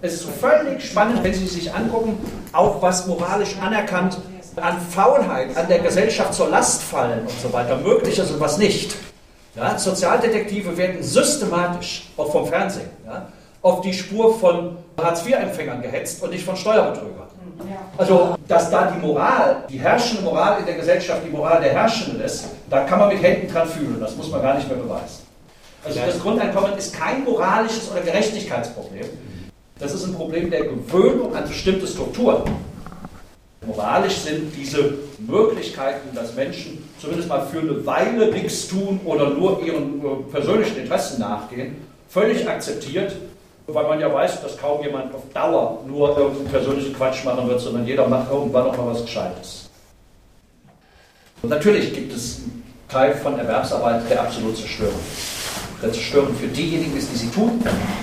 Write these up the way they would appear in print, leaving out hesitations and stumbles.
Es ist völlig spannend, wenn Sie sich angucken, auch was moralisch anerkannt an Faulheit, an der Gesellschaft zur Last fallen und so weiter, möglich ist und was nicht. Ja, Sozialdetektive werden systematisch, auch vom Fernsehen, ja, auf die Spur von Hartz-IV-Empfängern gehetzt und nicht von Steuerbetrügern. Also, dass da die Moral, die herrschende Moral in der Gesellschaft, die Moral der Herrschenden ist, da kann man mit Händen dran fühlen, das muss man gar nicht mehr beweisen. Also das Grundeinkommen ist kein moralisches oder Gerechtigkeitsproblem, das ist ein Problem der Gewöhnung an bestimmte Strukturen. Moralisch sind diese Möglichkeiten, dass Menschen zumindest mal für eine Weile nichts tun oder nur ihren persönlichen Interessen nachgehen, völlig akzeptiert, weil man ja weiß, dass kaum jemand auf Dauer nur irgendeinen persönlichen Quatsch machen wird, sondern jeder macht irgendwann auch mal was Gescheites. Und natürlich gibt es einen Teil von Erwerbsarbeit, der absolut zerstörend ist. Der zerstörend für diejenigen ist, die sie tun,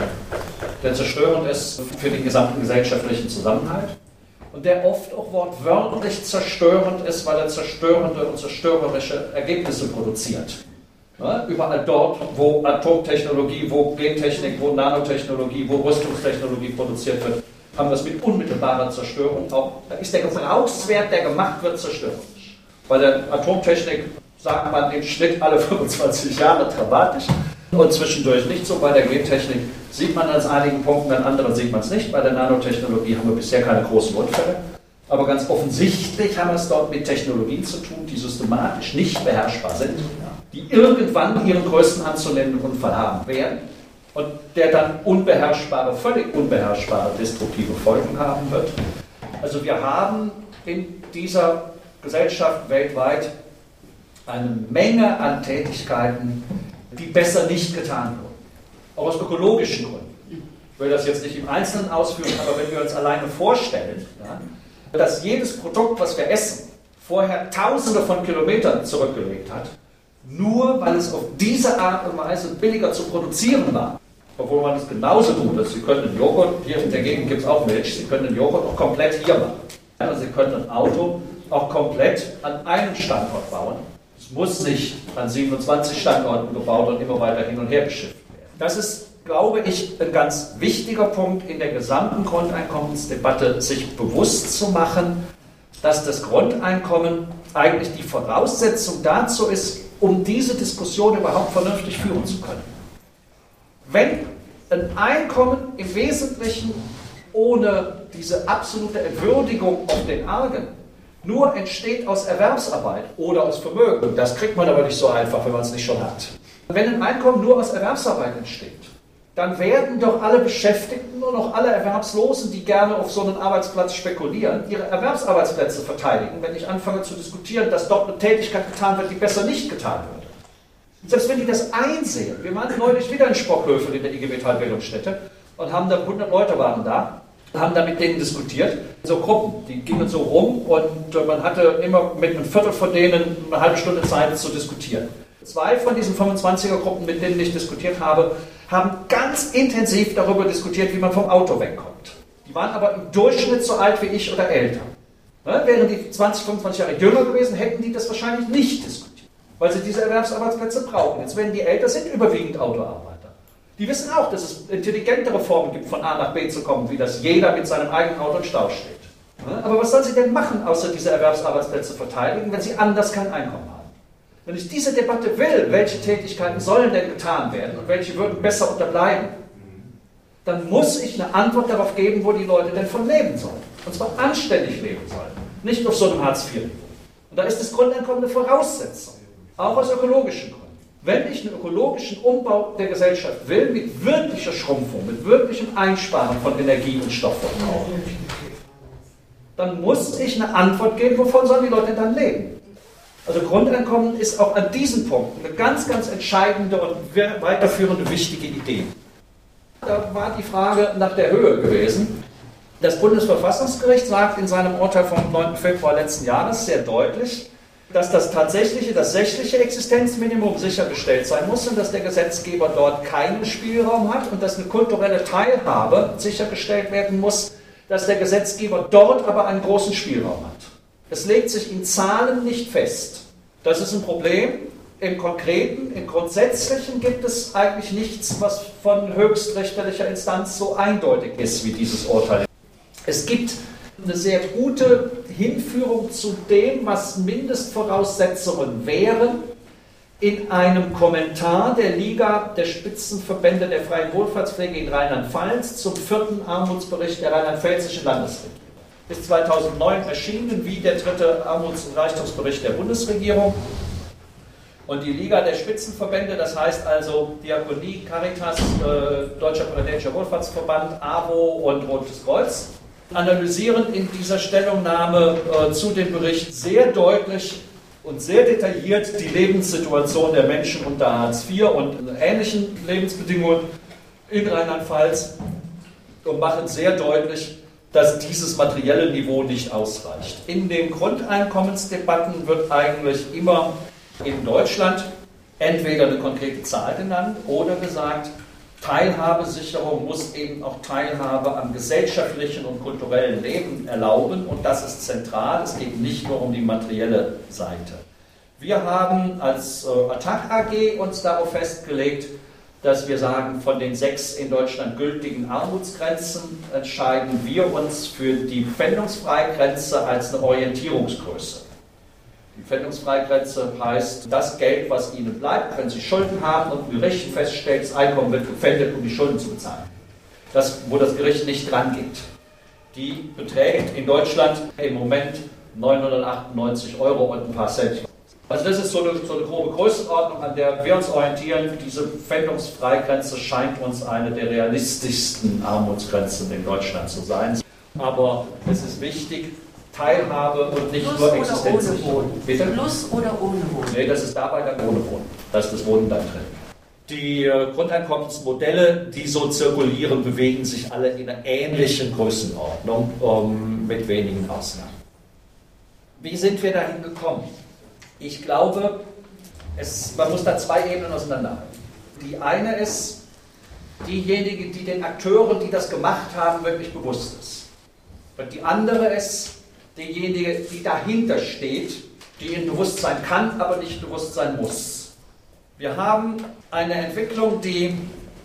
der zerstörend ist für den gesamten gesellschaftlichen Zusammenhalt und der oft auch wortwörtlich zerstörend ist, weil er zerstörende und zerstörerische Ergebnisse produziert. Ja, überall dort, wo Atomtechnologie, wo Gentechnik, wo Nanotechnologie, wo Rüstungstechnologie produziert wird, haben wir es mit unmittelbarer Zerstörung auch. Da ist der Gebrauchswert, der gemacht wird, zerstörerisch. Bei der Atomtechnik sagt man im Schnitt alle 25 Jahre dramatisch und zwischendurch nicht so. Bei der Gentechnik sieht man an einigen Punkten, an anderen sieht man es nicht. Bei der Nanotechnologie haben wir bisher keine großen Unfälle. Aber ganz offensichtlich haben wir es dort mit Technologien zu tun, die systematisch nicht beherrschbar sind, die irgendwann ihren größten anzunehmenden Unfall haben werden und der dann unbeherrschbare, völlig unbeherrschbare, destruktive Folgen haben wird. Also wir haben in dieser Gesellschaft weltweit eine Menge an Tätigkeiten, die besser nicht getan wurden. Auch aus ökologischen Gründen. Ich will das jetzt nicht im Einzelnen ausführen, aber wenn wir uns alleine vorstellen, ja, dass jedes Produkt, was wir essen, vorher Tausende von Kilometern zurückgelegt hat, nur weil es auf diese Art und Weise billiger zu produzieren war. Obwohl man es genauso tut. Also Sie können einen Joghurt, hier in der Gegend gibt es auch Milch, Sie können den Joghurt auch komplett hier machen. Also Sie können ein Auto auch komplett an einem Standort bauen. Es muss nicht an 27 Standorten gebaut und immer weiter hin und her geschifft werden. Das ist, glaube ich, ein ganz wichtiger Punkt in der gesamten Grundeinkommensdebatte, sich bewusst zu machen, dass das Grundeinkommen eigentlich die Voraussetzung dazu ist, um diese Diskussion überhaupt vernünftig führen zu können. Wenn ein Einkommen im Wesentlichen ohne diese absolute Entwürdigung auf den Argen nur entsteht aus Erwerbsarbeit oder aus Vermögen, das kriegt man aber nicht so einfach, wenn man es nicht schon hat. Wenn ein Einkommen nur aus Erwerbsarbeit entsteht, dann werden doch alle Beschäftigten und auch alle Erwerbslosen, die gerne auf so einen Arbeitsplatz spekulieren, ihre Erwerbsarbeitsplätze verteidigen, wenn ich anfange zu diskutieren, dass dort eine Tätigkeit getan wird, die besser nicht getan wird. Selbst wenn die das einsehen, wir waren neulich wieder in Sprockhövel in der IG Metall Bildungsstätte und haben da 100 Leute waren da, haben da mit denen diskutiert, so Gruppen, die gingen so rum und man hatte immer mit einem Viertel von denen eine halbe Stunde Zeit zu diskutieren. 2 von diesen 25er-Gruppen, mit denen ich diskutiert habe, haben ganz intensiv darüber diskutiert, wie man vom Auto wegkommt. Die waren aber im Durchschnitt so alt wie ich oder älter. Wären die 20, 25 Jahre jünger gewesen, hätten die das wahrscheinlich nicht diskutiert, weil sie diese Erwerbsarbeitsplätze brauchen. Jetzt, wenn die älter sind, überwiegend Autoarbeiter. Die wissen auch, dass es intelligentere Formen gibt, von A nach B zu kommen, wie das jeder mit seinem eigenen Auto im Stau steht. Aber was sollen sie denn machen, außer diese Erwerbsarbeitsplätze verteidigen, wenn sie anders kein Einkommen haben? Wenn ich diese Debatte will, welche Tätigkeiten sollen denn getan werden und welche würden besser unterbleiben, dann muss ich eine Antwort darauf geben, wo die Leute denn von leben sollen. Und zwar anständig leben sollen, nicht auf so einem Hartz-IV-Niveau. Und da ist das Grundeinkommen eine Voraussetzung, auch aus ökologischen Gründen. Wenn ich einen ökologischen Umbau der Gesellschaft will, mit wirklicher Schrumpfung, mit wirklichem Einsparen von Energie und Stoffverbrauch, dann muss ich eine Antwort geben, wovon sollen die Leute dann leben. Also Grundeinkommen ist auch an diesem Punkt eine ganz, ganz entscheidende und weiterführende wichtige Idee. Da war die Frage nach der Höhe gewesen. Das Bundesverfassungsgericht sagt in seinem Urteil vom 9. Februar letzten Jahres sehr deutlich, dass das sächliche Existenzminimum sichergestellt sein muss und dass der Gesetzgeber dort keinen Spielraum hat und dass eine kulturelle Teilhabe sichergestellt werden muss, dass der Gesetzgeber dort aber einen großen Spielraum hat. Es legt sich in Zahlen nicht fest. Das ist ein Problem. im Konkreten, im Grundsätzlichen gibt es eigentlich nichts, was von höchstrichterlicher Instanz so eindeutig ist wie dieses Urteil. Es gibt eine sehr gute Hinführung zu dem, was Mindestvoraussetzungen wären, in einem Kommentar der Liga der Spitzenverbände der freien Wohlfahrtspflege in Rheinland-Pfalz zum 4. Armutsbericht der rheinland-pfälzischen Landesregierung. Bis 2009 erschienen wie der 3. Armuts- und Reichtumsbericht der Bundesregierung. Und die Liga der Spitzenverbände, das heißt also Diakonie, Caritas, Deutscher Präsidentischer Wohlfahrtsverband, AWO und Rotes Kreuz, analysieren in dieser Stellungnahme zu dem Bericht sehr deutlich und sehr detailliert die Lebenssituation der Menschen unter Hartz IV und ähnlichen Lebensbedingungen in Rheinland-Pfalz und machen sehr deutlich, dass dieses materielle Niveau nicht ausreicht. In den Grundeinkommensdebatten wird eigentlich immer in Deutschland entweder eine konkrete Zahl genannt oder gesagt, Teilhabesicherung muss eben auch Teilhabe am gesellschaftlichen und kulturellen Leben erlauben und das ist zentral, es geht nicht nur um die materielle Seite. Wir haben als Attac AG uns darauf festgelegt, dass wir sagen, von den 6 in Deutschland gültigen Armutsgrenzen entscheiden wir uns für die Pfändungsfreigrenze als eine Orientierungsgröße. Die Pfändungsfreigrenze heißt, das Geld, was Ihnen bleibt, wenn Sie Schulden haben und ein Gericht feststellt, das Einkommen wird gepfändet, um die Schulden zu bezahlen. Das, wo das Gericht nicht dran geht. Die beträgt in Deutschland im Moment 998 € und ein paar Cent. Also das ist so eine grobe Größenordnung, an der wir uns orientieren. Diese Pfändungsfreigrenze scheint uns eine der realistischsten Armutsgrenzen in Deutschland zu sein. Aber es ist wichtig, Teilhabe und nicht Plus nur Existenz. Oder ohne Wohnen. Bitte? Plus oder ohne Wohnen? Nee, das ist dabei dann ohne Wohnen. Da ist das Wohnen dann drin. Die Grundeinkommensmodelle, die so zirkulieren, bewegen sich alle in einer ähnlichen Größenordnung, mit wenigen Ausnahmen. Wie sind wir dahin gekommen? Ich glaube, man muss da 2 Ebenen auseinanderhalten. Die eine ist diejenige, die den Akteuren, die das gemacht haben, wirklich bewusst ist. Und die andere ist diejenige, die dahinter steht, die ihnen bewusst sein kann, aber nicht bewusst sein muss. Wir haben eine Entwicklung, die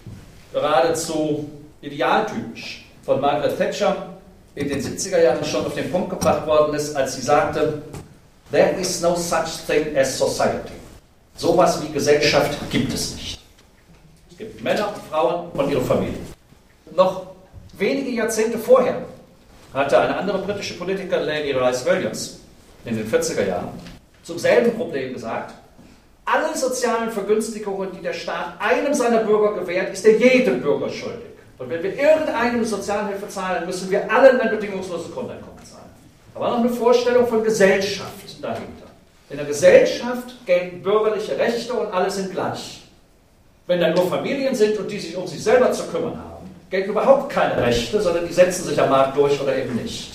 geradezu idealtypisch von Margaret Thatcher in den 70er Jahren schon auf den Punkt gebracht worden ist, als sie sagte, there is no such thing as society. Sowas wie Gesellschaft gibt es nicht. Es gibt Männer und Frauen und ihre Familien. Noch wenige Jahrzehnte vorher hatte eine andere britische Politikerin, Lady Rice Williams, in den 40er Jahren zum selben Problem gesagt, alle sozialen Vergünstigungen, die der Staat einem seiner Bürger gewährt, ist er jedem Bürger schuldig. Und wenn wir irgendeinem Sozialhilfe zahlen, müssen wir allen ein bedingungsloses Grundeinkommen zahlen. Da war noch eine Vorstellung von Gesellschaft dahinter. In der Gesellschaft gelten bürgerliche Rechte und alle sind gleich. Wenn dann nur Familien sind und die sich um sich selber zu kümmern haben, gelten überhaupt keine Rechte, sondern die setzen sich am Markt durch oder eben nicht.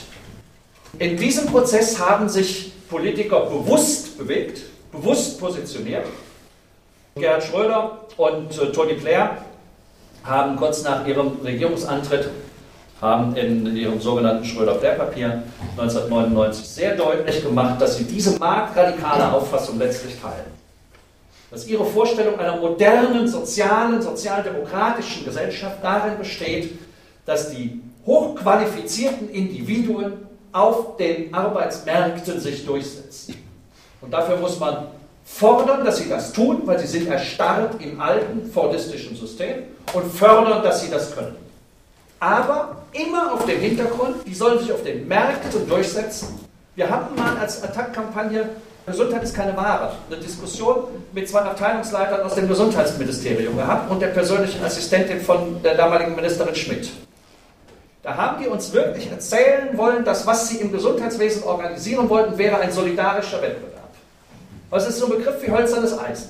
In diesem Prozess haben sich Politiker bewusst bewegt, bewusst positioniert. Gerhard Schröder und Tony Blair haben kurz nach ihrem Regierungsantritt haben in ihrem sogenannten Schröder-Blair-Papier 1999 sehr deutlich gemacht, dass sie diese marktradikale Auffassung letztlich teilen. Dass ihre Vorstellung einer modernen, sozialdemokratischen Gesellschaft darin besteht, dass die hochqualifizierten Individuen auf den Arbeitsmärkten sich durchsetzen. Und dafür muss man fordern, dass sie das tun, weil sie sind erstarrt im alten fordistischen System und fördern, dass sie das können. Aber immer auf dem Hintergrund, die sollen sich auf den Märkten durchsetzen. Wir hatten mal als Attac-Kampagne Gesundheit ist keine Ware, eine Diskussion mit 2 Abteilungsleitern aus dem Gesundheitsministerium gehabt und der persönlichen Assistentin von der damaligen Ministerin Schmidt. Da haben die uns wirklich erzählen wollen, dass was sie im Gesundheitswesen organisieren wollten, wäre ein solidarischer Wettbewerb. Was ist so ein Begriff wie hölzernes Eisen?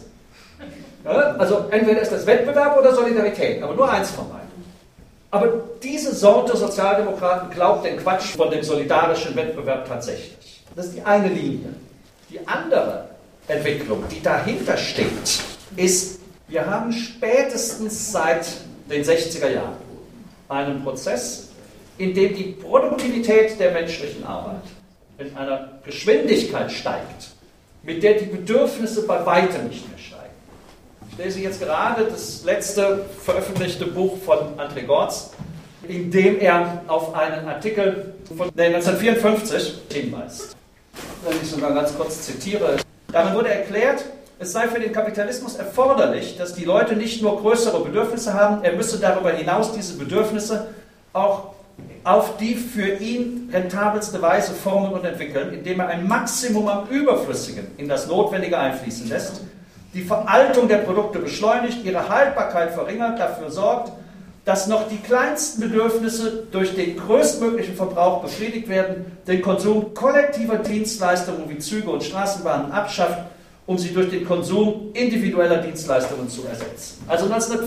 Ja, also entweder ist das Wettbewerb oder Solidarität, aber nur eins von beiden. Aber diese Sorte Sozialdemokraten glaubt den Quatsch von dem solidarischen Wettbewerb tatsächlich. Das ist die eine Linie. Die andere Entwicklung, die dahinter steht, ist, wir haben spätestens seit den 60er Jahren einen Prozess, in dem die Produktivität der menschlichen Arbeit in einer Geschwindigkeit steigt, mit der die Bedürfnisse bei weitem nicht mehr steigen. Ich lese jetzt gerade das letzte veröffentlichte Buch von André Gorz, in dem er auf einen Artikel von 1954 hinweist. Wenn ich sogar ganz kurz zitiere. Darin wurde erklärt, es sei für den Kapitalismus erforderlich, dass die Leute nicht nur größere Bedürfnisse haben, er müsse darüber hinaus diese Bedürfnisse auch auf die für ihn rentabelste Weise formen und entwickeln, indem er ein Maximum am Überflüssigen in das Notwendige einfließen lässt, die Veraltung der Produkte beschleunigt, ihre Haltbarkeit verringert, dafür sorgt, dass noch die kleinsten Bedürfnisse durch den größtmöglichen Verbrauch befriedigt werden, den Konsum kollektiver Dienstleistungen wie Züge und Straßenbahnen abschafft, um sie durch den Konsum individueller Dienstleistungen zu ersetzen. Also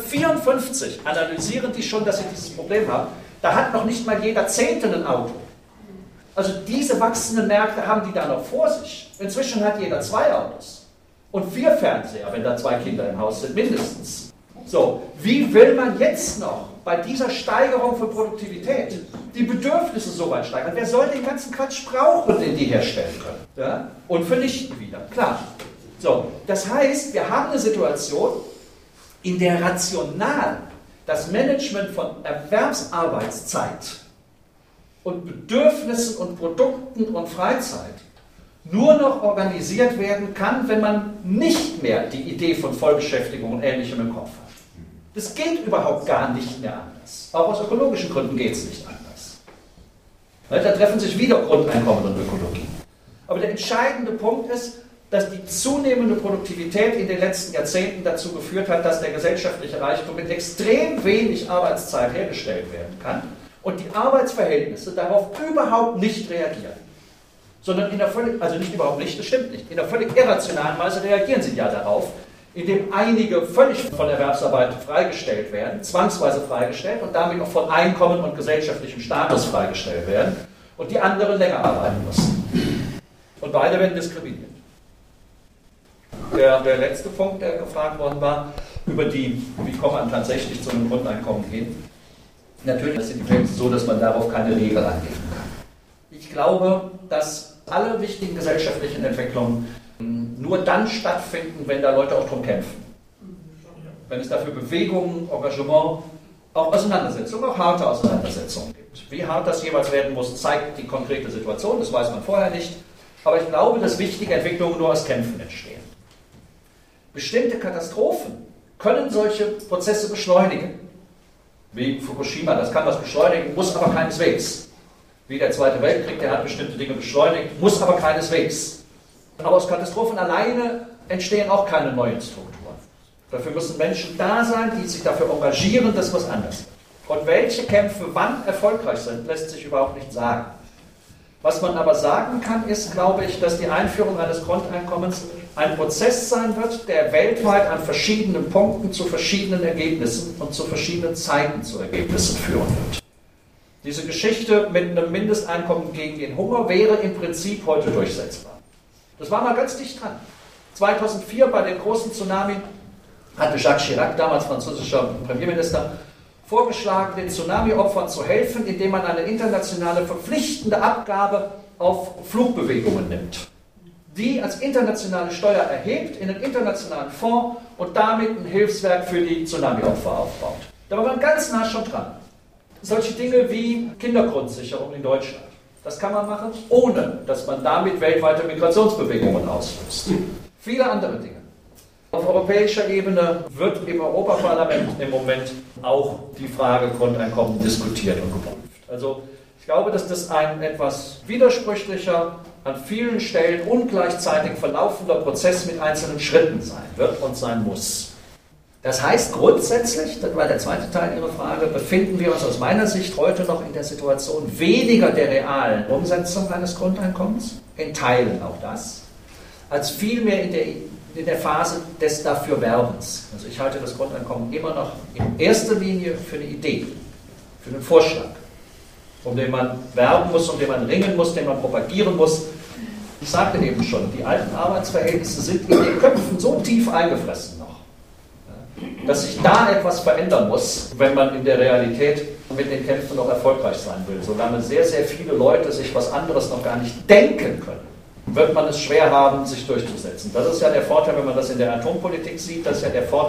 1954 analysieren die schon, dass sie dieses Problem haben. Da hat noch nicht mal jeder Zehnte ein Auto. Also diese wachsenden Märkte haben die da noch vor sich. Inzwischen hat jeder 2 Autos und 4 Fernseher, wenn da 2 Kinder im Haus sind, mindestens. So, wie will man jetzt noch bei dieser Steigerung von Produktivität die Bedürfnisse so weit steigern? Wer soll den ganzen Quatsch brauchen, den die herstellen können? Ja? Und vernichten wieder, klar. So, das heißt, wir haben eine Situation, in der rational das Management von Erwerbsarbeitszeit und Bedürfnissen und Produkten und Freizeit nur noch organisiert werden kann, wenn man nicht mehr die Idee von Vollbeschäftigung und Ähnlichem im Kopf hat. Das geht überhaupt gar nicht mehr anders. Auch aus ökologischen Gründen geht es nicht anders. Da treffen sich wieder Grundeinkommen und Ökologie. Aber der entscheidende Punkt ist, dass die zunehmende Produktivität in den letzten Jahrzehnten dazu geführt hat, dass der gesellschaftliche Reichtum mit extrem wenig Arbeitszeit hergestellt werden kann und die Arbeitsverhältnisse darauf überhaupt nicht reagieren. Sondern in der völlig, also nicht überhaupt nicht, das stimmt nicht, in der völlig irrationalen Weise reagieren sie ja darauf, indem einige völlig von Erwerbsarbeit freigestellt werden, zwangsweise freigestellt und damit auch von Einkommen und gesellschaftlichem Status freigestellt werden und die anderen länger arbeiten müssen. Und beide werden diskriminiert. Der letzte Punkt, der gefragt worden war, über wie kommt man tatsächlich zu einem Grundeinkommen hin. Natürlich sind die Fälle so, dass man darauf keine Regel angeben kann. Ich glaube, dass alle wichtigen gesellschaftlichen Entwicklungen nur dann stattfinden, wenn da Leute auch drum kämpfen. Wenn es dafür Bewegungen, Engagement, auch Auseinandersetzungen, auch harte Auseinandersetzungen gibt. Wie hart das jeweils werden muss, zeigt die konkrete Situation, das weiß man vorher nicht. Aber ich glaube, dass wichtige Entwicklungen nur aus Kämpfen entstehen. Bestimmte Katastrophen können solche Prozesse beschleunigen. Wie Fukushima, das kann das beschleunigen, muss aber keineswegs. Wie der Zweite Weltkrieg, der hat bestimmte Dinge beschleunigt, muss aber keineswegs. Aber aus Katastrophen alleine entstehen auch keine neuen Strukturen. Dafür müssen Menschen da sein, die sich dafür engagieren, dass was anders wird. Und welche Kämpfe wann erfolgreich sind, lässt sich überhaupt nicht sagen. Was man aber sagen kann, ist, glaube ich, dass die Einführung eines Grundeinkommens ein Prozess sein wird, der weltweit an verschiedenen Punkten zu verschiedenen Ergebnissen und zu verschiedenen Zeiten zu Ergebnissen führen wird. Diese Geschichte mit einem Mindesteinkommen gegen den Hunger wäre im Prinzip heute durchsetzbar. Das war mal ganz dicht dran. 2004 bei dem großen Tsunami hatte Jacques Chirac, damals französischer Premierminister, vorgeschlagen, den Tsunami-Opfern zu helfen, indem man eine internationale verpflichtende Abgabe auf Flugbewegungen nimmt, die als internationale Steuer erhebt in einen internationalen Fonds und damit ein Hilfswerk für die Tsunami-Opfer aufbaut. Da war man ganz nah schon dran. Solche Dinge wie Kindergrundsicherung in Deutschland. Das kann man machen, ohne dass man damit weltweite Migrationsbewegungen auslöst. Viele andere Dinge. Auf europäischer Ebene wird im Europaparlament im Moment auch die Frage Grundeinkommen diskutiert und geprüft. Also ich glaube, dass das ein etwas widersprüchlicher, an vielen Stellen ungleichzeitig verlaufender Prozess mit einzelnen Schritten sein wird und sein muss. Das heißt grundsätzlich, das war der zweite Teil Ihrer Frage, befinden wir uns aus meiner Sicht heute noch in der Situation weniger der realen Umsetzung eines Grundeinkommens, in Teilen auch das, als vielmehr in der Phase des Dafürwerbens. Also ich halte das Grundeinkommen immer noch in erster Linie für eine Idee, für einen Vorschlag, um den man werben muss, um den man ringen muss, den man propagieren muss. Ich sagte eben schon, die alten Arbeitsverhältnisse sind in den Köpfen so tief eingefressen noch, dass sich da etwas verändern muss, wenn man in der Realität mit den Kämpfen noch erfolgreich sein will. Solange sehr, sehr viele Leute sich was anderes noch gar nicht denken können, wird man es schwer haben, sich durchzusetzen. Das ist ja der Vorteil, wenn man das in der Atompolitik sieht, das ist ja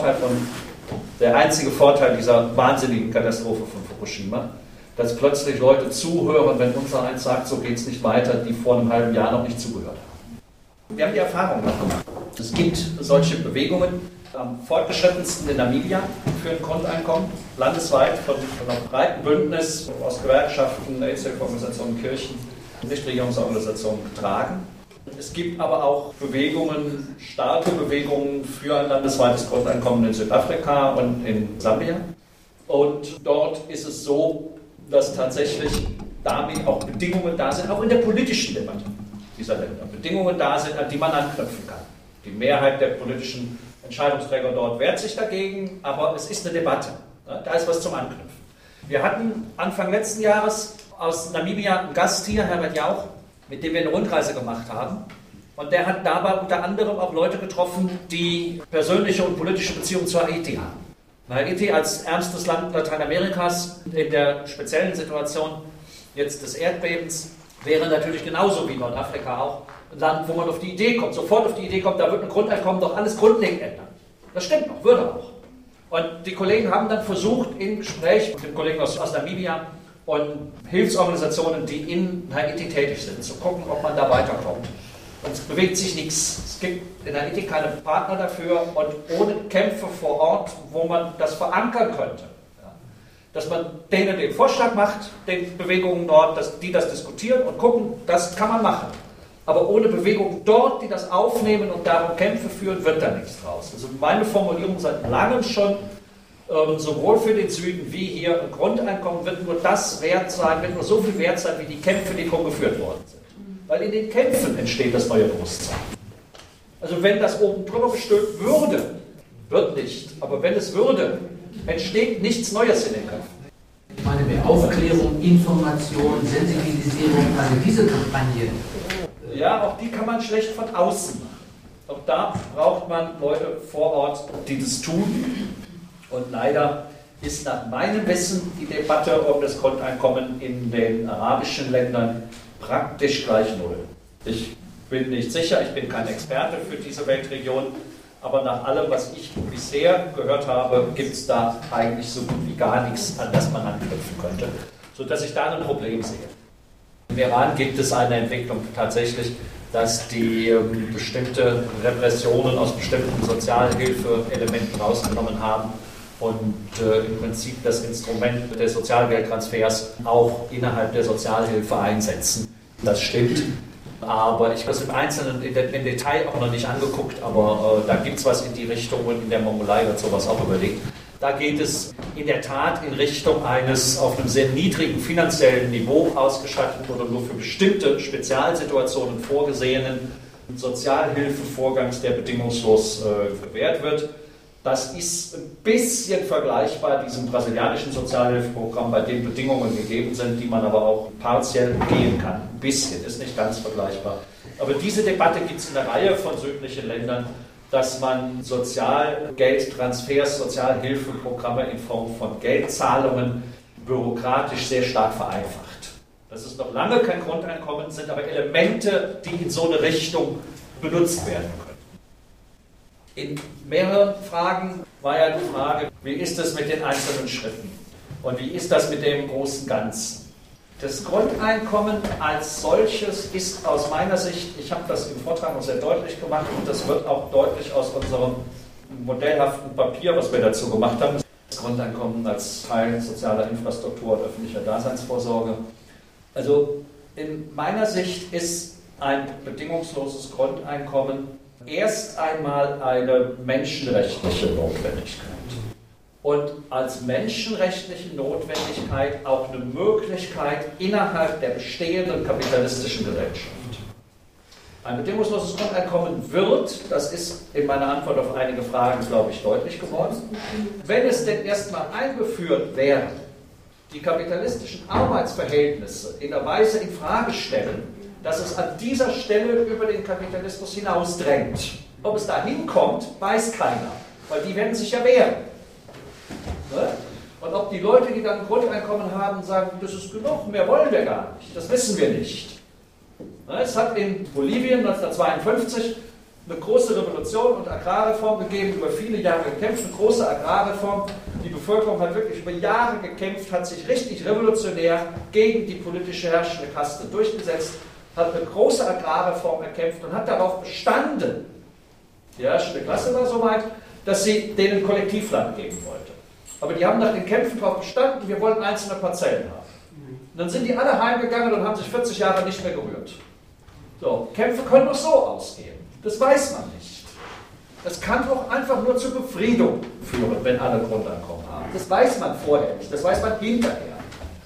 der einzige Vorteil dieser wahnsinnigen Katastrophe von Fukushima, dass plötzlich Leute zuhören, wenn unser eins sagt, so geht es nicht weiter, die vor einem halben Jahr noch nicht zugehört haben. Wir haben die Erfahrung gemacht. Es gibt solche Bewegungen, am fortgeschrittensten in Namibia für ein Grundeinkommen, landesweit von einem breiten Bündnis aus Gewerkschaften, Aidshilfeorganisationen, Kirchen, Nichtregierungsorganisationen getragen. Es gibt aber auch Bewegungen, starke Bewegungen für ein landesweites Grundeinkommen in Südafrika und in Sambia. Und dort ist es so, dass tatsächlich damit auch Bedingungen da sind, auch in der politischen Debatte dieser Länder. Bedingungen da sind, an die man anknüpfen kann. Die Mehrheit der politischen Entscheidungsträger dort wehrt sich dagegen, aber es ist eine Debatte. Da ist was zum Anknüpfen. Wir hatten Anfang letzten Jahres aus Namibia einen Gast hier, Herbert Jauch, mit dem wir eine Rundreise gemacht haben. Und der hat dabei unter anderem auch Leute getroffen, die persönliche und politische Beziehungen zur Haiti haben. Haiti als ärmstes Land Lateinamerikas in der speziellen Situation jetzt des Erdbebens wäre natürlich genauso wie Nordafrika auch ein Land, wo man auf die Idee kommt, sofort auf die Idee kommt, da wird ein Grundeinkommen doch alles grundlegend ändern. Das stimmt auch, würde auch. Und die Kollegen haben dann versucht, im Gespräch mit den Kollegen aus Namibia und Hilfsorganisationen, die in Haiti tätig sind, zu gucken, ob man da weiterkommt. Und es bewegt sich nichts. Es gibt in Haiti keine Partner dafür und ohne Kämpfe vor Ort, wo man das verankern könnte. Ja. Dass man denen den Vorschlag macht, den Bewegungen dort, dass die das diskutieren und gucken, das kann man machen. Aber ohne Bewegungen dort, die das aufnehmen und darum Kämpfe führen, wird da nichts draus. Also meine Formulierung seit langem schon, sowohl für den Süden wie hier, ein Grundeinkommen wird nur das wert sein, wird nur so viel wert sein, wie die Kämpfe, die drum geführt worden sind. Weil in den Kämpfen entsteht das neue Bewusstsein. Also wenn das oben drüber gestülpt würde, wird nicht, aber wenn es würde, entsteht nichts Neues in den Köpfen. Ich meine, mehr Aufklärung, Information, Sensibilisierung, also diese Kampagne. Ja, auch die kann man schlecht von außen machen. Auch da braucht man Leute vor Ort, die das tun. Und leider ist nach meinem Wissen die Debatte um das Grundeinkommen in den arabischen Ländern praktisch gleich null. Ich bin nicht sicher, ich bin kein Experte für diese Weltregion, aber nach allem, was ich bisher gehört habe, gibt es da eigentlich so gut wie gar nichts, an das man anknüpfen könnte, sodass ich da ein Problem sehe. Im Iran gibt es eine Entwicklung tatsächlich, dass die bestimmte Repressionen aus bestimmten Sozialhilfeelementen rausgenommen haben und im Prinzip das Instrument des Sozialgeldtransfers auch innerhalb der Sozialhilfe einsetzen. Das stimmt, aber ich habe es im Einzelnen, im Detail auch noch nicht angeguckt, aber da gibt es was in die Richtung und in der Mongolei wird sowas auch überlegt. Da geht es in der Tat in Richtung eines auf einem sehr niedrigen finanziellen Niveau ausgestatteten oder nur für bestimmte Spezialsituationen vorgesehenen Sozialhilfevorgangs, der bedingungslos gewährt wird. Das ist ein bisschen vergleichbar diesem brasilianischen Sozialhilfeprogramm, bei dem Bedingungen gegeben sind, die man aber auch partiell umgehen kann. Ein bisschen, ist nicht ganz vergleichbar. Aber diese Debatte gibt es in einer Reihe von südlichen Ländern, dass man Sozialgeldtransfers, Sozialhilfeprogramme in Form von Geldzahlungen bürokratisch sehr stark vereinfacht. Das ist noch lange kein Grundeinkommen, sind aber Elemente, die in so eine Richtung benutzt werden können. In mehreren Fragen war ja die Frage, wie ist es mit den einzelnen Schritten und wie ist das mit dem großen Ganzen? Das Grundeinkommen als solches ist aus meiner Sicht, ich habe das im Vortrag noch sehr deutlich gemacht und das wird auch deutlich aus unserem modellhaften Papier, was wir dazu gemacht haben, das Grundeinkommen als Teil sozialer Infrastruktur und öffentlicher Daseinsvorsorge. Also in meiner Sicht ist ein bedingungsloses Grundeinkommen erst einmal eine menschenrechtliche Notwendigkeit. Und als menschenrechtliche Notwendigkeit auch eine Möglichkeit innerhalb der bestehenden kapitalistischen Gesellschaft. Ein bedingungsloses Grundeinkommen wird, das ist in meiner Antwort auf einige Fragen, glaube ich, deutlich geworden, wenn es denn erstmal eingeführt wäre, die kapitalistischen Arbeitsverhältnisse in der Weise in Frage stellen, dass es an dieser Stelle über den Kapitalismus hinausdrängt. Ob es da hinkommt, weiß keiner, weil die werden sich ja wehren. Und ob die Leute, die dann ein Grundeinkommen haben, sagen, das ist genug, mehr wollen wir gar nicht, das wissen wir nicht. Es hat in Bolivien 1952 eine große Revolution und Agrarreform gegeben, über viele Jahre gekämpft, eine große Agrarreform. Die Bevölkerung hat wirklich über Jahre gekämpft, hat sich richtig revolutionär gegen die politische herrschende Kaste durchgesetzt, hat eine große Agrarreform erkämpft und hat darauf bestanden, die herrschende Klasse war so weit, dass sie denen Kollektivland geben wollte. Aber die haben nach den Kämpfen darauf bestanden, wir wollen einzelne Parzellen haben. Und dann sind die alle heimgegangen und haben sich 40 Jahre nicht mehr gerührt. So, Kämpfe können auch so ausgehen. Das weiß man nicht. Das kann auch einfach nur zur Befriedung führen, wenn alle Grundeinkommen haben. Das weiß man vorher nicht, das weiß man hinterher.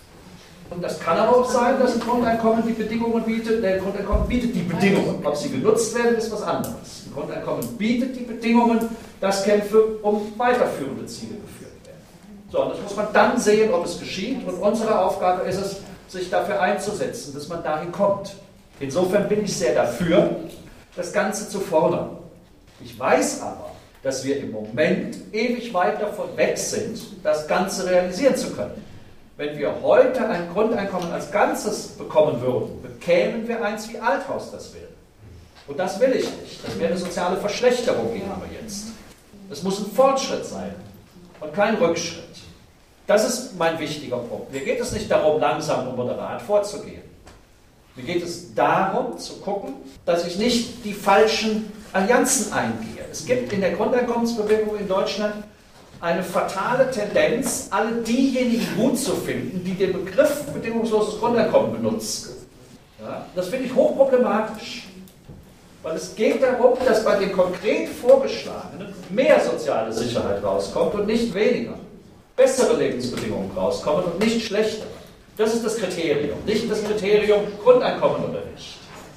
Und das kann aber auch sein, dass ein Grundeinkommen die Bedingungen bietet. Der Grundeinkommen bietet die Bedingungen. Ob sie genutzt werden, ist was anderes. Ein Grundeinkommen bietet die Bedingungen, dass Kämpfe um weiterführende Ziele geführt werden. So, und das muss man dann sehen, ob es geschieht. Und unsere Aufgabe ist es, sich dafür einzusetzen, dass man dahin kommt. Insofern bin ich sehr dafür, das Ganze zu fordern. Ich weiß aber, dass wir im Moment ewig weit davon weg sind, das Ganze realisieren zu können. Wenn wir heute ein Grundeinkommen als Ganzes bekommen würden, bekämen wir eins, wie Althaus das will. Und das will ich nicht. Das wäre eine soziale Verschlechterung gegenüber jetzt. Es muss ein Fortschritt sein und kein Rückschritt. Das ist mein wichtiger Punkt. Mir geht es nicht darum, langsam und moderat vorzugehen. Mir geht es darum, zu gucken, dass ich nicht die falschen Allianzen eingehe. Es gibt in der Grundeinkommensbewegung in Deutschland eine fatale Tendenz, alle diejenigen gut zu finden, die den Begriff bedingungsloses Grundeinkommen benutzen. Ja, das finde ich hochproblematisch. Weil es geht darum, dass bei den konkret Vorgeschlagenen mehr soziale Sicherheit rauskommt und nicht weniger. Bessere Lebensbedingungen rauskommen und nicht schlechtere. Das ist das Kriterium, nicht das Kriterium Grundeinkommen oder nicht.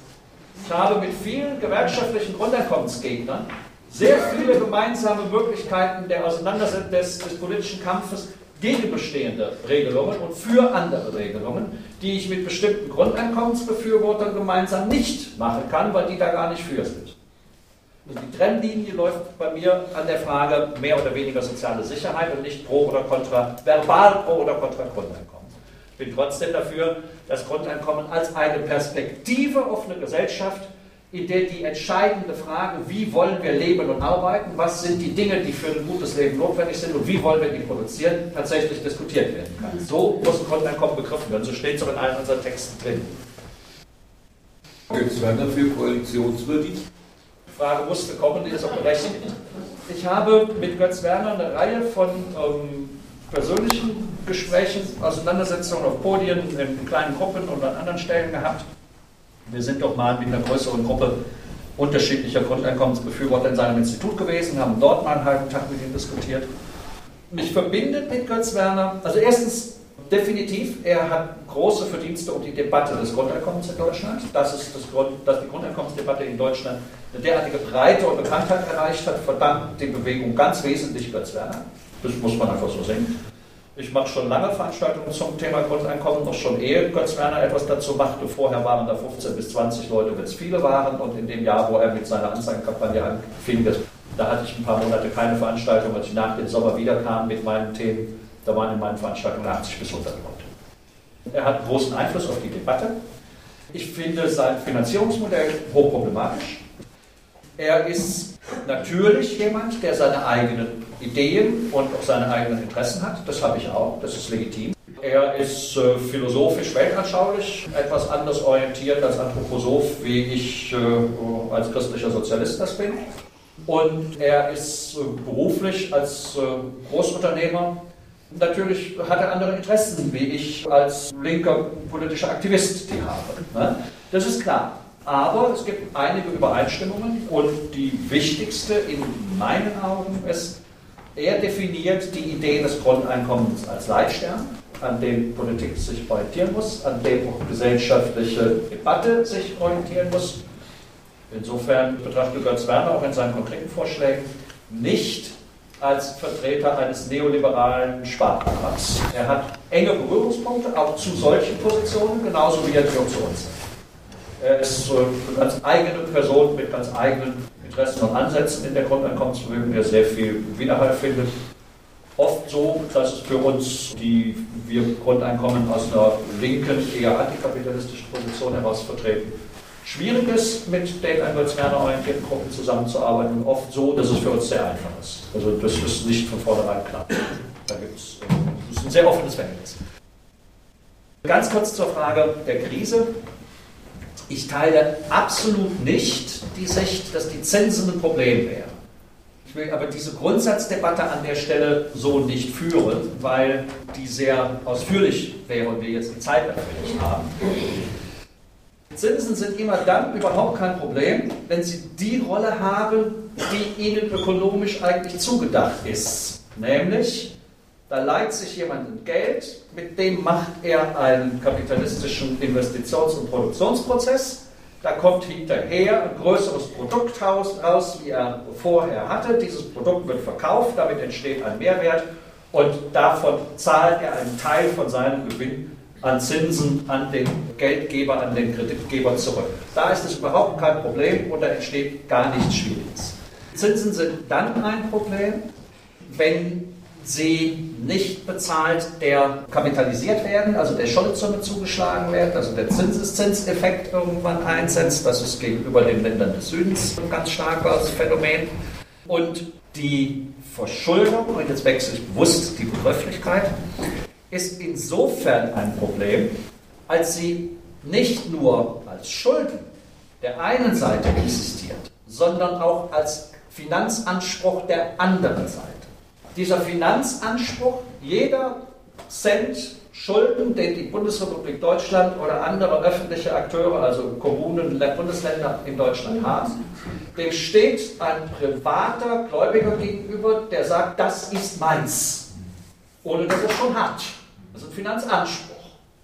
Ich habe mit vielen gewerkschaftlichen Grundeinkommensgegnern sehr viele gemeinsame Möglichkeiten der Auseinandersetzung des politischen Kampfes gegen bestehende Regelungen und für andere Regelungen, die ich mit bestimmten Grundeinkommensbefürwortern gemeinsam nicht machen kann, weil die da gar nicht für sind. Also die Trennlinie läuft bei mir an der Frage mehr oder weniger soziale Sicherheit und nicht pro oder contra, verbal pro oder contra Grundeinkommen. Ich bin trotzdem dafür, das Grundeinkommen als eine Perspektive auf eine Gesellschaft, in der die entscheidende Frage, wie wollen wir leben und arbeiten, was sind die Dinge, die für ein gutes Leben notwendig sind und wie wollen wir die produzieren, tatsächlich diskutiert werden kann. So muss ein Grundeinkommen begriffen werden, so steht es auch in allen unseren Texten drin. Gibt es weiter für koalitionswürdig? Die Frage musste kommen, die ist auch berechtigt. Ich habe mit Götz Werner eine Reihe von persönlichen Gesprächen, Auseinandersetzungen auf Podien, in kleinen Gruppen und an anderen Stellen gehabt. Wir sind doch mal mit einer größeren Gruppe unterschiedlicher Grundeinkommensbefürworter in seinem Institut gewesen, haben dort mal einen halben Tag mit ihm diskutiert. Mich verbindet mit Götz Werner, also erstens definitiv, er hat große Verdienste um die Debatte des Grundeinkommens in Deutschland. Das ist das Grund, dass die Grundeinkommensdebatte in Deutschland eine derartige Breite und Bekanntheit erreicht hat, verdankt die Bewegung ganz wesentlich Götz Werner. Das muss man einfach so sehen. Ich mache schon lange Veranstaltungen zum Thema Grundeinkommen, noch schon ehe Götz Werner etwas dazu machte. Vorher waren da 15 bis 20 Leute, wenn es viele waren. Und in dem Jahr, wo er mit seiner Anzeigenkampagne anfing, da hatte ich ein paar Monate keine Veranstaltung. Als ich nach dem Sommer wiederkam mit meinen Themen, da waren in meinen Veranstaltungen 80 bis 100 Leute. Er hat großen Einfluss auf die Debatte. Ich finde sein Finanzierungsmodell hochproblematisch. Er ist natürlich jemand, der seine eigenen Ideen und auch seine eigenen Interessen hat. Das habe ich auch, das ist legitim. Er ist philosophisch, weltanschaulich etwas anders orientiert als Anthroposoph, wie ich als christlicher Sozialist das bin. Und er ist beruflich als Großunternehmer. Natürlich hat er andere Interessen, wie ich als linker politischer Aktivist die habe. Das ist klar. Aber es gibt einige Übereinstimmungen und die wichtigste in meinen Augen ist, er definiert die Idee des Grundeinkommens als Leitstern, an dem Politik sich orientieren muss, an dem auch gesellschaftliche Debatte sich orientieren muss. Insofern betrachtet Götz Werner auch in seinen konkreten Vorschlägen nicht als Vertreter eines neoliberalen Sparprogramms. Er hat enge Berührungspunkte auch zu solchen Positionen, genauso wie er zu uns ist. Er ist eine ganz eigene Person mit ganz eigenen Interessen und Ansätzen in der Grundeinkommensbewegung, der sehr viel Widerhall findet. Oft so, dass es für uns, die wir Grundeinkommen aus einer linken, eher antikapitalistischen Position heraus vertreten, schwierig ist, mit den einheitswerteorientierten Gruppen zusammenzuarbeiten und oft so, dass es für uns sehr einfach ist. Also das ist nicht von vornherein klar. Das ist ein sehr offenes Verhältnis. Ganz kurz zur Frage der Krise. Ich teile absolut nicht die Sicht, dass die Zinsen ein Problem wären. Ich will aber diese Grundsatzdebatte an der Stelle so nicht führen, weil die sehr ausführlich wäre und wir jetzt die Zeit dafür nicht haben. Zinsen sind immer dann überhaupt kein Problem, wenn sie die Rolle haben, die ihnen ökonomisch eigentlich zugedacht ist. Nämlich, da leiht sich jemand ein Geld, mit dem macht er einen kapitalistischen Investitions- und Produktionsprozess. Da kommt hinterher ein größeres Produkt raus, wie er vorher hatte. Dieses Produkt wird verkauft, damit entsteht ein Mehrwert und davon zahlt er einen Teil von seinem Gewinn an Zinsen an den Geldgeber, an den Kreditgeber zurück. Da ist es überhaupt kein Problem und da entsteht gar nichts Schwieriges. Zinsen sind dann ein Problem, wenn sie nicht bezahlt kapitalisiert werden, also der Schuldsumme zugeschlagen wird, also der Zinseszinseffekt irgendwann einsetzt. Das ist gegenüber den Ländern des Südens ein ganz starkes Phänomen. Und die Verschuldung, und jetzt wechsle ich bewusst die Begrifflichkeit, ist insofern ein Problem, als sie nicht nur als Schulden der einen Seite existiert, sondern auch als Finanzanspruch der anderen Seite. Dieser Finanzanspruch, jeder Cent Schulden, den die Bundesrepublik Deutschland oder andere öffentliche Akteure, also Kommunen, Bundesländer in Deutschland haben, dem steht ein privater Gläubiger gegenüber, der sagt, das ist meins, ohne dass er es schon hat. Das ist ein Finanzanspruch.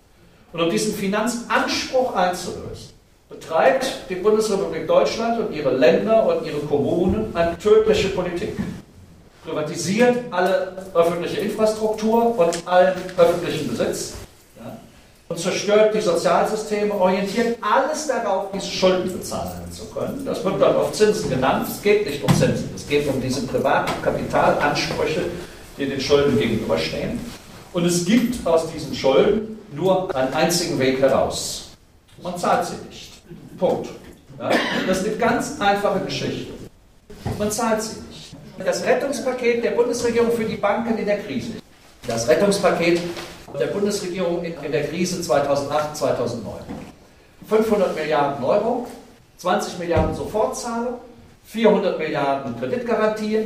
Und um diesen Finanzanspruch einzulösen, betreibt die Bundesrepublik Deutschland und ihre Länder und ihre Kommunen eine tödliche Politik. Privatisiert alle öffentliche Infrastruktur und allen öffentlichen Besitz, ja, und zerstört die Sozialsysteme, orientiert alles darauf, diese Schulden bezahlen zu können. Das wird dann auf Zinsen genannt. Es geht nicht um Zinsen, es geht um diese privaten Kapitalansprüche, die den Schulden gegenüberstehen. Und es gibt aus diesen Schulden nur einen einzigen Weg heraus. Man zahlt sie nicht. Punkt. Ja? Das ist eine ganz einfache Geschichte. Man zahlt sie nicht. Das Rettungspaket der Bundesregierung für die Banken in der Krise. Das Rettungspaket der Bundesregierung in der Krise 2008, 2009. 500 Milliarden Euro, 20 Milliarden Sofortzahlung, 400 Milliarden Kreditgarantien,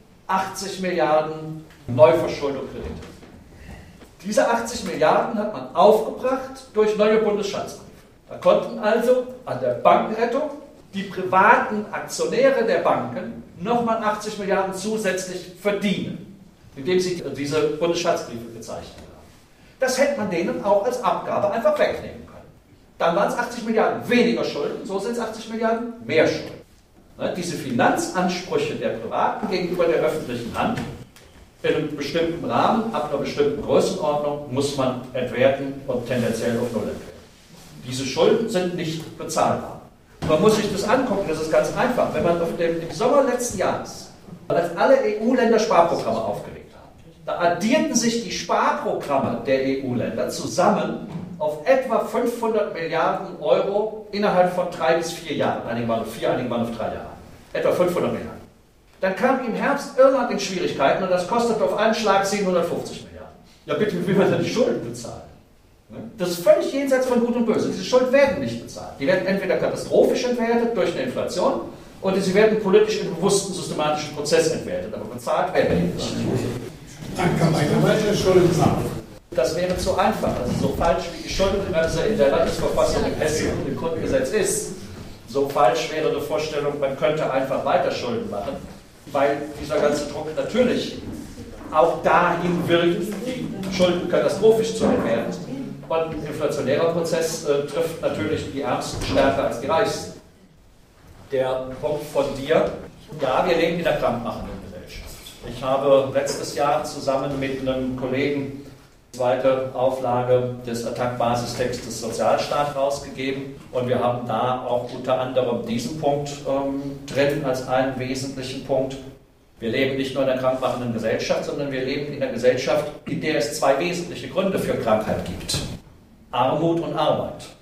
80 Milliarden Neuverschuldung Kredite. Diese 80 Milliarden hat man aufgebracht durch neue Bundesschatzbriefe. Da konnten also an der Bankenrettung die privaten Aktionäre der Banken nochmal 80 Milliarden zusätzlich verdienen, indem sie diese Bundesschatzbriefe gezeichnet haben. Das hätte man denen auch als Abgabe einfach wegnehmen können. Dann waren es 80 Milliarden weniger Schulden, so sind es 80 Milliarden mehr Schulden. Diese Finanzansprüche der Privaten gegenüber der öffentlichen Hand in einem bestimmten Rahmen, ab einer bestimmten Größenordnung, muss man entwerten und tendenziell auf Null entwerten. Diese Schulden sind nicht bezahlbar. Man muss sich das angucken, das ist ganz einfach. Wenn man im Sommer letzten Jahres, als alle EU-Länder Sparprogramme aufgelegt haben, da addierten sich die Sparprogramme der EU-Länder zusammen auf etwa 500 Milliarden Euro innerhalb von 3 bis 4 Jahren. Einige waren auf 4, einige waren auf 3 Jahre. Etwa 500 Milliarden. Dann kam im Herbst Irland in Schwierigkeiten und das kostet auf einen Schlag 750 Milliarden. Ja bitte, wie will man denn die Schulden bezahlen? Das ist völlig jenseits von Gut und Böse. Diese Schulden werden nicht bezahlt. Die werden entweder katastrophisch entwertet durch eine Inflation oder sie werden politisch in bewussten systematischen Prozess entwertet. Aber bezahlt werden die nicht. Dann kann man weiter Schulden zahlen. Das wäre zu einfach. Also so falsch wie die Schuldenbremse in der Landesverfassung in Hessen und im Grundgesetz ist, so falsch wäre eine Vorstellung, man könnte einfach weiter Schulden machen, weil dieser ganze Druck natürlich auch dahin wirkt, die Schulden katastrophisch zu entwerten. Und ein inflationärer Prozess trifft natürlich die Ärmsten stärker als die Reichsten. Der Punkt von dir, ja, wir leben in einer krankmachenden Gesellschaft. Ich habe letztes Jahr zusammen mit einem Kollegen die zweite Auflage des Attac-Basistextes Sozialstaat rausgegeben und wir haben da auch unter anderem diesen Punkt drin als einen wesentlichen Punkt. Wir leben nicht nur in einer krankmachenden Gesellschaft, sondern wir leben in einer Gesellschaft, in der es 2 wesentliche Gründe für Krankheit gibt. Armut und Arbeit.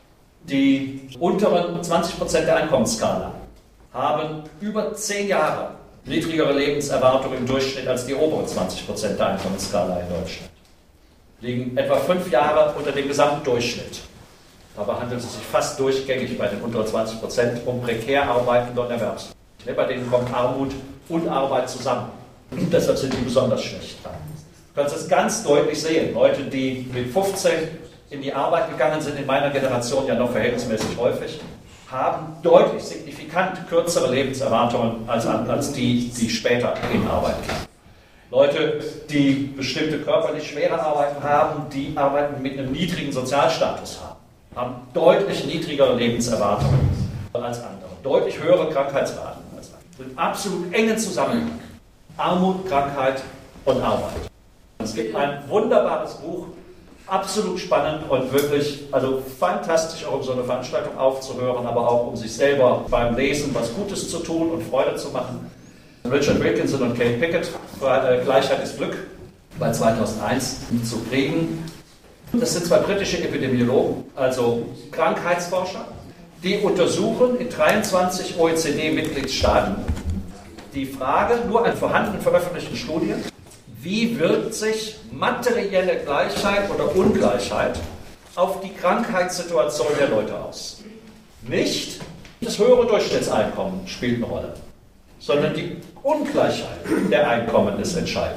Die unteren 20% der Einkommensskala haben über 10 Jahre niedrigere Lebenserwartung im Durchschnitt als die oberen 20% der Einkommensskala in Deutschland. Liegen etwa 5 Jahre unter dem Gesamtdurchschnitt. Dabei handelt es sich fast durchgängig bei den unteren 20% um prekär arbeitende und Erwerbstätige. Bei denen kommt Armut und Arbeit zusammen. Und deshalb sind die besonders schlecht dran. Du kannst es ganz deutlich sehen. Leute, die mit 15 in die Arbeit gegangen sind, in meiner Generation ja noch verhältnismäßig häufig, haben deutlich signifikant kürzere Lebenserwartungen als die später in Arbeit kamen. Leute, die bestimmte körperlich schwere Arbeiten haben, die Arbeiten mit einem niedrigen Sozialstatus haben deutlich niedrigere Lebenserwartungen als andere, deutlich höhere Krankheitsraten als andere. In absolut engen Zusammenhang. Armut, Krankheit und Arbeit. Es gibt ein wunderbares Buch, absolut spannend und wirklich, also fantastisch, auch um so eine Veranstaltung aufzuhören, aber auch um sich selber beim Lesen was Gutes zu tun und Freude zu machen. Richard Wilkinson und Kate Pickett, Gleichheit ist Glück, bei 2001 zu kriegen. Das sind 2 britische Epidemiologen, also Krankheitsforscher, die untersuchen in 23 OECD-Mitgliedstaaten die Frage, nur an vorhandenen veröffentlichten Studien, wie wirkt sich materielle Gleichheit oder Ungleichheit auf die Krankheitssituation der Leute aus. Nicht das höhere Durchschnittseinkommen spielt eine Rolle, sondern die Ungleichheit der Einkommen ist entscheidend.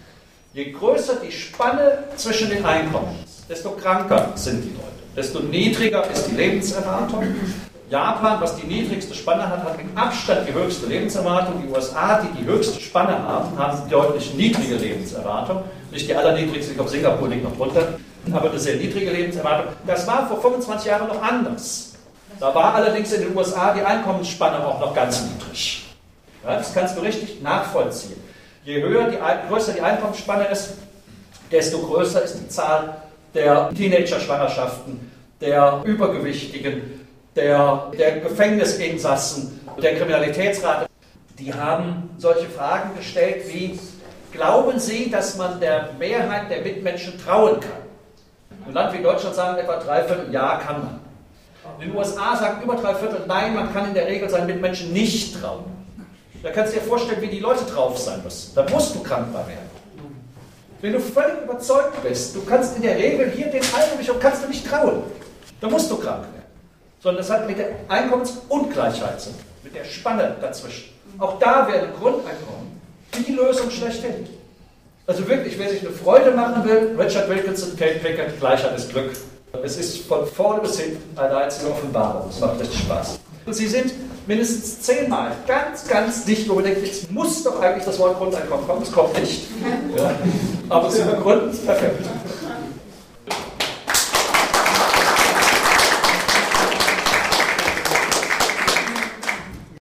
Je größer die Spanne zwischen den Einkommen ist, desto kranker sind die Leute, desto niedriger ist die Lebenserwartung. Japan, was die niedrigste Spanne hat, hat mit Abstand die höchste Lebenserwartung. Die USA, die höchste Spanne haben deutlich niedrige Lebenserwartung. Nicht die allerniedrigste, ich glaube Singapur liegt noch drunter, aber eine sehr niedrige Lebenserwartung. Das war vor 25 Jahren noch anders. Da war allerdings in den USA die Einkommensspanne auch noch ganz niedrig. Ja, das kannst du richtig nachvollziehen. Je größer die Einkommensspanne ist, desto größer ist die Zahl der Teenager-Schwangerschaften, der Übergewichtigen, der Gefängnisinsassen, der Kriminalitätsrate. Die haben solche Fragen gestellt wie: Glauben Sie, dass man der Mehrheit der Mitmenschen trauen kann? Im Land wie Deutschland sagen etwa 3/4 ja, kann man. In den USA sagen über 3/4 nein, man kann in der Regel seinen Mitmenschen nicht trauen. Da kannst du dir vorstellen, wie die Leute drauf sein müssen. Da musst du krankbar werden. Wenn du völlig überzeugt bist, du kannst in der Regel hier den Einkommen, kannst du nicht trauen. Da musst du krank werden. Sondern das hat mit der Einkommensungleichheit zu tun, mit der Spanne dazwischen. Auch da wäre ein Grundeinkommen die Lösung schlechthin. Also wirklich, wer sich eine Freude machen will, Richard Wilkinson, Kate Pickett, Gleichheit ist Glück. Es ist von vorne bis hinten eine einzige Offenbarung. Es macht richtig Spaß. Und sie sind mindestens 10-mal ganz dicht, wo man denkt, jetzt muss doch eigentlich das Wort Grundeinkommen kommen. Es kommt nicht. Ja. Aber es ist begründet perfekt.